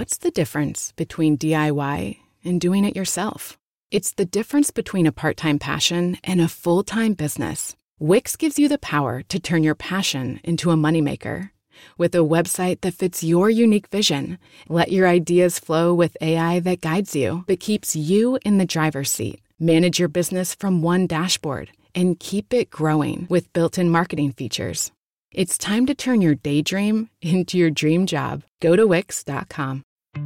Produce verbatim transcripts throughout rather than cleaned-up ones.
what's the difference between D I Y and doing it yourself? It's the difference between a part-time passion and a full-time business. Wix gives you the power to turn your passion into a moneymaker. With a website that fits your unique vision, let your ideas flow with A I that guides you, but keeps you in the driver's seat. Manage your business from one dashboard and keep it growing with built-in marketing features. It's time to turn your daydream into your dream job. Go to wix dot com.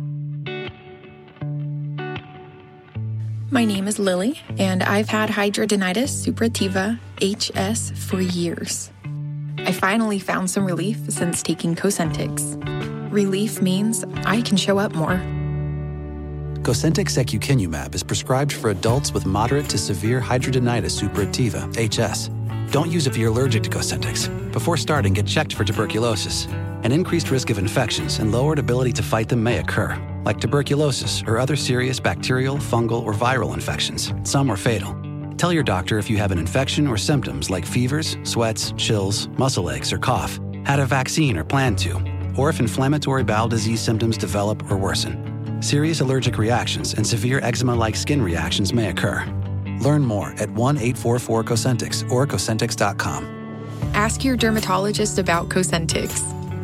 My name is Lily, and I've had hidradenitis suppurativa, H S, for years. I finally found some relief since taking Cosentyx. Relief means I can show up more. Cosentyx secukinumab is prescribed for adults with moderate to severe hidradenitis suppurativa, H S. Don't use if you're allergic to Cosentyx. Before starting, get checked for tuberculosis. An increased risk of infections and lowered ability to fight them may occur, like tuberculosis or other serious bacterial, fungal, or viral infections. Some are fatal. Tell your doctor if you have an infection or symptoms like fevers, sweats, chills, muscle aches, or cough, had a vaccine or plan to, or if inflammatory bowel disease symptoms develop or worsen. Serious allergic reactions and severe eczema-like skin reactions may occur. Learn more at one eight four four Cosentyx or Cosentyx dot com. Ask your dermatologist about Cosentyx.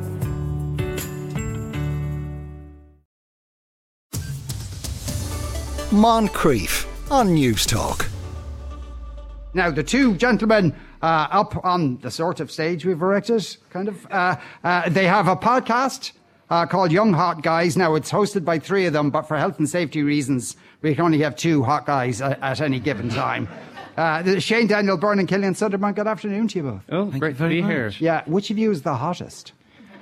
Moncrief on News Talk. Now, the two gentlemen uh, up on the sort of stage we've erected, kind of, uh, uh, they have a podcast uh, called Young Hot Guys. Now, it's hosted by three of them, but for health and safety reasons, we can only have two hot guys at, at any given time. Uh, Shane, Daniel Byrne and Killian Sunderman, good afternoon to you both. Oh, Thank great to be here. Yeah, which of you is the hottest?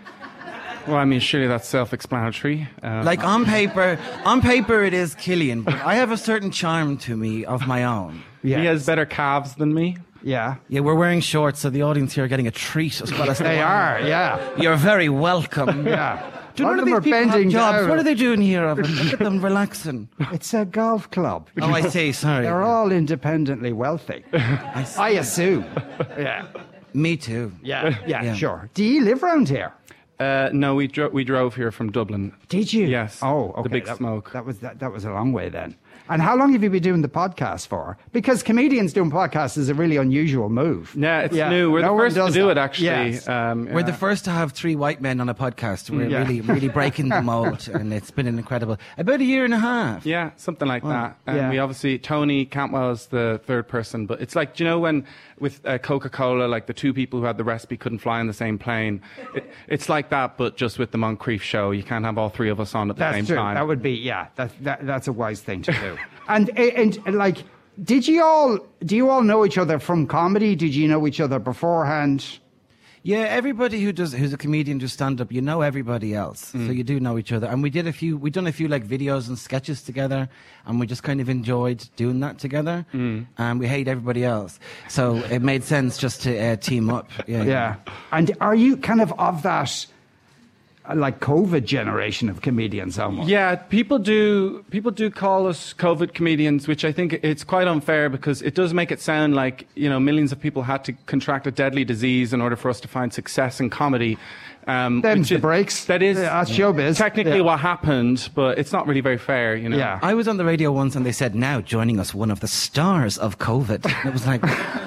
Well, I mean, surely that's self-explanatory. Uh, Like on paper, on paper it is Killian, but I have a certain charm to me of my own. He has better calves than me. Yeah. Yeah, we're wearing shorts, so the audience here are getting a treat as well as They are, yeah. You're very welcome. Yeah. Do you One know of them these are people have bending jobs? down. What are they doing here? Of it? Look at them relaxing. It's a golf club. Oh, I see. Sorry. They're all independently wealthy. I, see. I assume. Yeah. Me too. Yeah, yeah, Yeah. sure. Do you live around here? Uh, no, we, dro- we drove here from Dublin. Did you? Yes. Oh, okay. The big that, smoke. That was that, that was a long way then. And how long have you been doing the podcast for? Because comedians doing podcasts is a really unusual move. Yeah, it's new. We're no the one first to does do that. it, actually. Yes. Um, We're the yeah. first to have three white men on a podcast. We're Yeah. really, really breaking the mold, and it's been incredible. About a year and a half. Yeah, something like that. And yeah. we obviously, Tony Cantwell is the third person, but it's like, do you know when with uh, Coca-Cola, like the two people who had the recipe couldn't fly on the same plane? It, it's like that, but just with the Moncrief show. You can't have all three of us on at the That's same true. time. That would be, yeah, that, that, that's a wise thing to do. and, and, and, like, did you all, do you all know each other from comedy? Did you know each other beforehand? Yeah, everybody who does who's a comedian does stand up, you know everybody else, Mm. so you do know each other. And we did a few, we done a few like videos and sketches together, and we just kind of enjoyed doing that together. Mm. And we hate everybody else, so it made sense just to uh, team up. Yeah, Yeah. And are you kind of of that, uh, like, COVID generation of comedians almost? Yeah, people do people do call us COVID comedians, which I think it's quite unfair because it does make it sound like, you know, millions of people had to contract a deadly disease in order for us to find success in comedy. Um, Them's which the is- breaks. That is Yeah, that's showbiz. technically Yeah. what happened, but it's not really very fair, you know. Yeah. I was on the radio once, and they said, "Now joining us, one of the stars of COVID." And it was like,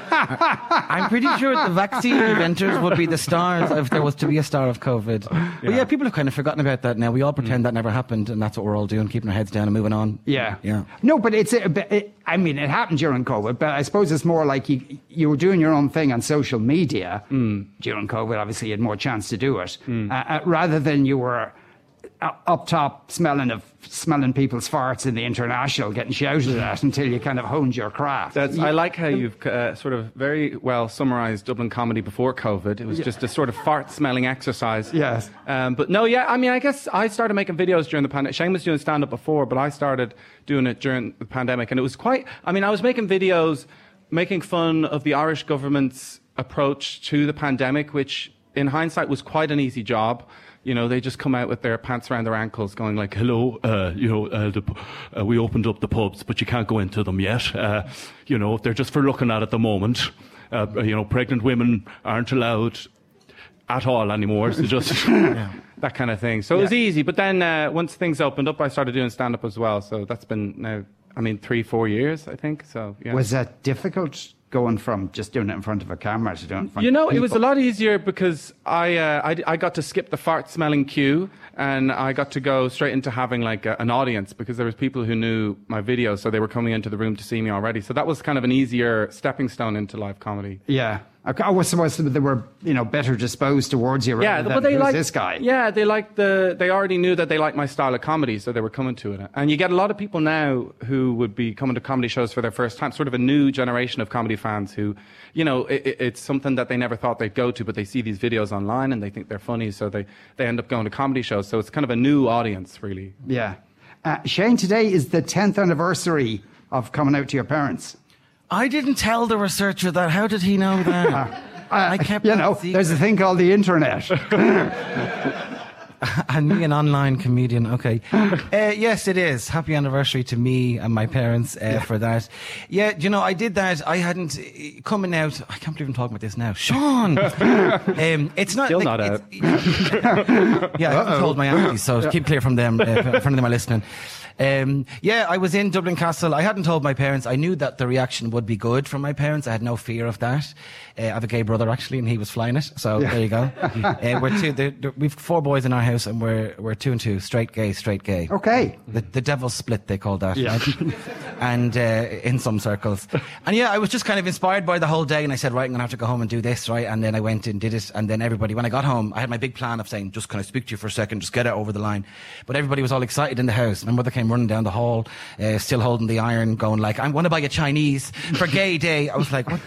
I'm pretty sure the vaccine inventors would be the stars if there was to be a star of COVID. But yeah, people have kind of forgotten about that now. We all pretend that never happened, and that's what we're all doing, keeping our heads down and moving on. Yeah. Yeah. No, but it's a bit, it, I mean, it happened during COVID, but I suppose it's more like you you were doing your own thing on social media during COVID. Obviously, you had more chance to do it, uh, uh, rather than you were uh, up top smelling of smelling people's farts in the International, getting shouted at until you kind of honed your craft. That's, I like how you've uh, sort of very well summarised Dublin comedy before COVID. It was just a sort of fart-smelling exercise. Yes. Um, but no, yeah, I mean, I guess I started making videos during the pandemic. Shane was doing stand-up before, but I started doing it during the pandemic. And it was quite, I mean, I was making videos making fun of the Irish government's approach to the pandemic, which in hindsight was quite an easy job. You know, they just come out with their pants around their ankles going like, hello, uh, you know, uh, the, uh, we opened up the pubs, but you can't go into them yet. Uh, you know, they're just for looking at at the moment. Uh, you know, pregnant women aren't allowed at all anymore. So just yeah. that kind of thing. So yeah. it was easy. But then uh, once things opened up, I started doing stand-up as well. So that's been now, I mean, three, four years, I think. So yeah. Was that difficult going from just doing it in front of a camera to doing it in front You know, of people? it was a lot easier because I, uh, I, I got to skip the fart-smelling queue, and I got to go straight into having like a, an audience because there was people who knew my videos, so they were coming into the room to see me already. So that was kind of an easier stepping stone into live comedy. Yeah. I was supposed to, they were, you know, better disposed towards you. Yeah, rather but than, they who's like this guy. Yeah, they liked the. They already knew that they liked my style of comedy, so they were coming to it. And you get a lot of people now who would be coming to comedy shows for their first time. Sort of a new generation of comedy fans who, you know, it, it's something that they never thought they'd go to, but they see these videos online and they think they're funny, so they they end up going to comedy shows. So it's kind of a new audience, really. Yeah, uh, Shane, today is the tenth anniversary of coming out to your parents. I didn't tell the researcher that. How did he know that? Uh, I kept you know, secret. There's a thing called the internet. And me, an online comedian. Okay. Uh, yes, it is. Happy anniversary to me and my parents uh, yeah. for that. Yeah, you know, I did that. I hadn't uh, coming out. I can't believe I'm talking about this now. Sean! um, it's not. Still like, not out. Yeah, I haven't told my aunties, so yeah. keep clear from them, uh, if any of them are listening. Um, yeah, I was in Dublin Castle. I hadn't told my parents. I knew that the reaction would be good from my parents. I had no fear of that. Uh, I have a gay brother, actually, and he was flying it. So yeah. there you go. uh, we're two. They're, they're, we've four boys in our house, and we're we're two and two, straight gay, straight gay. Okay. The, the devil's split, they call that. Yeah. Right? And uh, in some circles. And yeah, I was just kind of inspired by the whole day, and I said, right, I'm going to have to go home and do this, right? And then I went and did it, and then everybody, when I got home, I had my big plan of saying, just can I speak to you for a second, just get it over the line. But everybody was all excited in the house. My mother came running down the hall, uh, still holding the iron, going like, I want to buy a Chinese for Gay Day. I was like, what?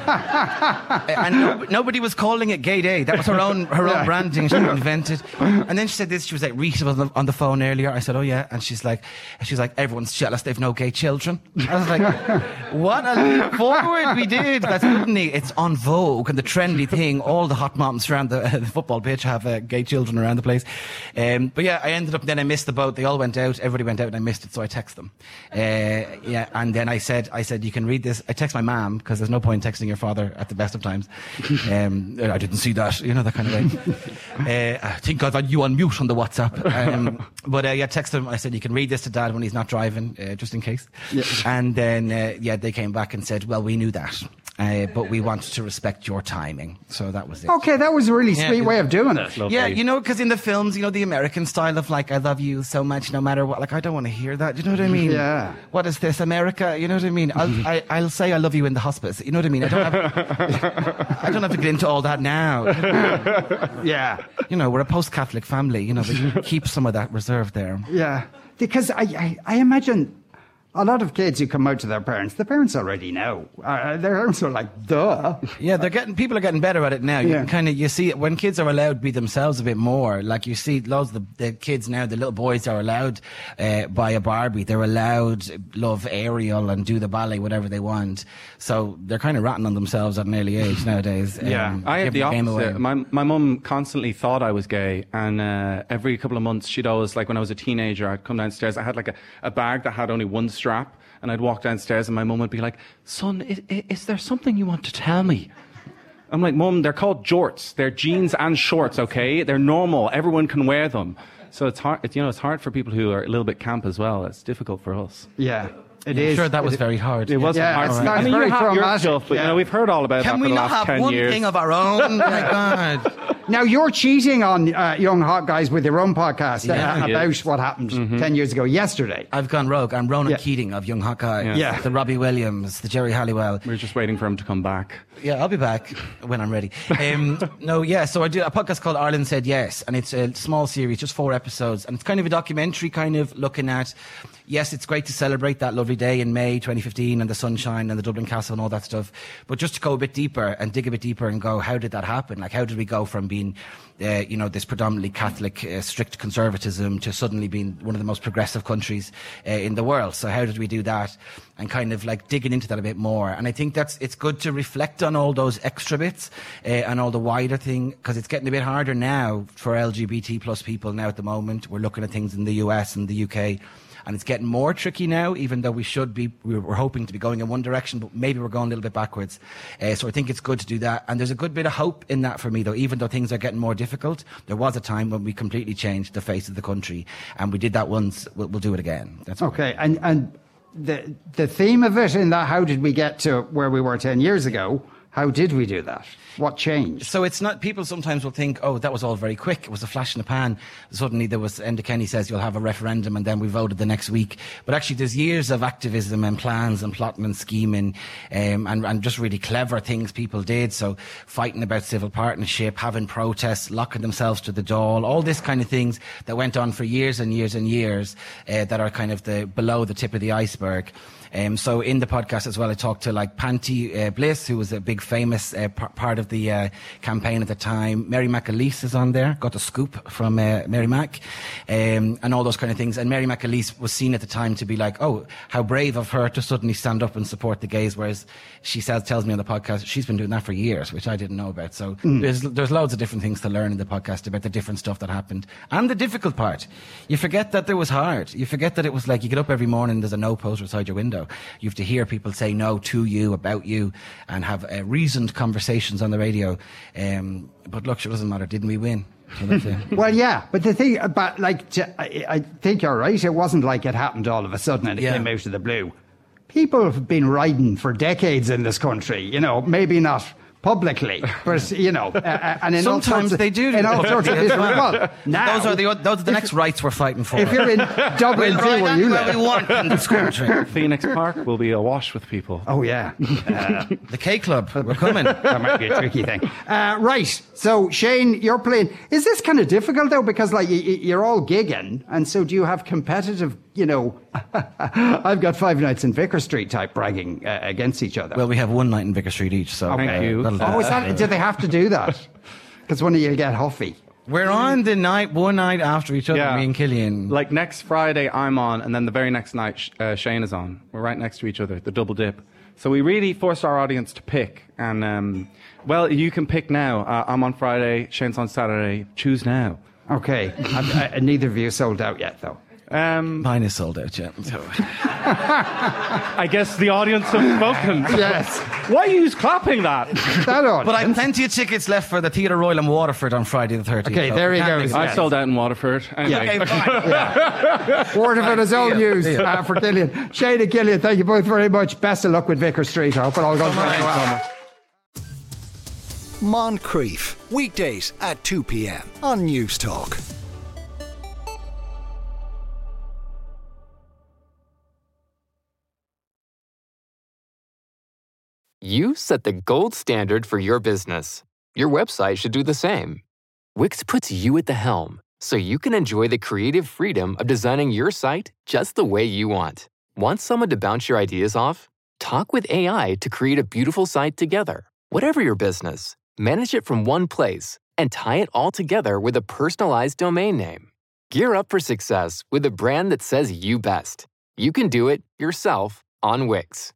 And no, nobody was calling it Gay Day. That was her own her own branding. She invented. And then she said this. She was like, Rita was on the, on the phone earlier. I said, oh yeah. And she's like, she's like, everyone's jealous. They've no gay children. I was like, what a leap forward we did. That's suddenly it's on Vogue and the trendy thing. All the hot moms around the, uh, the football pitch have uh, gay children around the place. Um, but yeah, I ended up. Then I missed the boat. They all went out. Everybody went out, and I missed it. So I texted them. Uh, yeah, and then I said, I said, you can read this. I text my mom because there's no point in texting your father at the best of times. Um, I didn't see that, you know, that kind of way. uh, I think I've had you on mute on the WhatsApp. Um, but uh, yeah, text him. I said, you can read this to Dad when he's not driving, uh, just in case. Yeah. And then, uh, yeah, they came back and said, well, we knew that. Uh, but we wanted to respect your timing. So that was it. Okay, that was a really yeah, sweet way of doing it. Lovely. Yeah, you know, because in the films, you know, the American style of like, I love you so much no matter what. Like, I don't want to hear that. You know what I mean? Yeah. What is this, America? You know what I mean? I'll, I, I'll say I love you in the hospice. You know what I mean? I don't have, I don't have to get into all that now. Yeah. You know, we're a post-Catholic family. You know, we keep some of that reserved there. Yeah. Because I, I, I imagine a lot of kids who come out to their parents, the parents already know. Uh, their parents are like, duh. Yeah, they're getting, people are getting better at it now. You Yeah. can kind of, you see it when kids are allowed to be themselves a bit more. Like you see loads of the, the kids now, the little boys are allowed uh, buy a Barbie. They're allowed love Ariel and do the ballet, whatever they want. So they're kind of ratting on themselves at an early age nowadays. Yeah. Um, I had the giving game away. opposite. My my mum constantly thought I was gay, and uh, every couple of months she'd always, like when I was a teenager, I'd come downstairs. I had like a, a bag that had only one strap, and I'd walk downstairs, and my mum would be like, "Son, is, is there something you want to tell me?" I'm like, "Mum, they're called jorts. They're jeans and shorts. Okay, they're normal. Everyone can wear them." So it's hard. It's, you know, it's hard for people who are a little bit camp as well. It's difficult for us. Yeah. It I'm is. sure that was it, very hard. It was Yeah, hard. it's for me. not- I mean, very you have your traumatic. stuff, but Yeah. you know, we've heard all about Can that we for the not last have ten one years. thing of our own? My God. Now, you're cheating on uh, Young Hot Guys with your own podcast Yeah. uh, about Yes. what happened Mm-hmm. ten years ago yesterday. I've gone rogue. I'm Ronan Yeah. Keating of Young Hot Guys. Yeah. The Robbie Williams, the Jerry Halliwell. We're just waiting for him to come back. Yeah, I'll be back when I'm ready. Um, no, yeah, so I do a podcast called Ireland Said Yes, and it's a small series, just four episodes, and it's kind of a documentary kind of looking at, yes, it's great to celebrate that lovely day in May twenty fifteen and the sunshine and the Dublin Castle and all that stuff, but just to go a bit deeper and dig a bit deeper and go, how did that happen? Like, how did we go from being, uh, you know, this predominantly Catholic, uh, strict conservatism to suddenly being one of the most progressive countries uh, in the world? So how did we do that? And kind of like digging into that a bit more. And I think that's, it's good to reflect on all those extra bits uh, and all the wider thing, because it's getting a bit harder now for L G B T plus people now at the moment. We're looking at things in the U S and the U K. and it's getting more tricky now, even though we should be, we we're hoping to be going in one direction, but maybe we're going a little bit backwards. Uh, so I think it's good to do that. And there's a good bit of hope in that for me, though. Even though things are getting more difficult, there was a time when we completely changed the face of the country, and we did that once. We'll, we'll do it again. That's okay. And and the the theme of it in that, how did we get to where we were ten years ago? How did we do that? What changed? So it's not, people sometimes will think, oh, that was all very quick. It was a flash in the pan. Suddenly there was, Enda Kenny says you'll have a referendum and then we voted the next week. But actually there's years of activism and plans and plotting and scheming, um, and, and just really clever things people did. So fighting about civil partnership, having protests, locking themselves to the Dáil, all this kind of things that went on for years and years and years, uh, that are kind of the below the tip of the iceberg. Um, so in the podcast as well, I talked to like Panty uh, Bliss, who was a big famous uh, p- part of the uh, campaign at the time. Mary McAleese is on there, got the scoop from uh, Mary Mac, um, and all those kind of things. And Mary McAleese was seen at the time to be like, oh, how brave of her to suddenly stand up and support the gays, whereas she says, tells me on the podcast, she's been doing that for years, which I didn't know about. So mm. there's there's loads of different things to learn in the podcast about the different stuff that happened. And the difficult part, you forget that there was hard. You forget that it was like you get up every morning, there's a no poster outside your window. You have to hear people say no to you, about you, and have uh, reasoned conversations on the radio. Um, but look, it doesn't matter. Didn't we win? So that's it. Well, yeah, but the thing about, like, to, I, I think you're right. It wasn't like it happened all of a sudden and it yeah. came out of the blue. People have been riding for decades in this country, you know, maybe not publicly, but, you know, uh, and in sometimes all sorts of, they do. In all sorts of different, well, now, those are the those are the next rights we're fighting for. If you're in Dublin, we'll too, where you live, live, we want in this country. Phoenix Park will be awash with people. Oh yeah, uh, the K Club, we're coming. That might be a tricky thing. Uh, right, so Shane, you're playing. Is this kind of difficult though, because like you're all gigging, and so do you have competitive? You know, I've got five nights in Vicar Street type bragging uh, against each other. Well, we have one night in Vicar Street each, so thank uh, you. Oh, is that? Do they have to do that? Because one of you get huffy. We're on the night, one night after each other, yeah. me and Killian. Like next Friday, I'm on, and then the very next night, uh, Shane is on. We're right next to each other, the double dip. So we really forced our audience to pick. And, um, well, you can pick now. Uh, I'm on Friday, Shane's on Saturday. Choose now. Okay. I, I, neither of you sold out yet, though. Um, Mine is sold out, yeah. So. I guess the audience have spoken. Yes. Why are you clapping that? that audience. But I have plenty of tickets left for the Theatre Royal in Waterford on Friday the thirtieth. Okay, so there you go. I yes. sold out in Waterford. Anyway. Yeah. Okay, fine. yeah. Waterford is own news uh, for Killian. Shane and Killian, thank you both very much. Best of luck with Vicar Street. I hope it all goes very well. Moncrief, weekdays at two p.m. on News Talk. You set the gold standard for your business. Your website should do the same. Wix puts you at the helm, so you can enjoy the creative freedom of designing your site just the way you want. Want someone to bounce your ideas off? Talk with A I to create a beautiful site together. Whatever your business, manage it from one place and tie it all together with a personalized domain name. Gear up for success with a brand that says you best. You can do it yourself on Wix.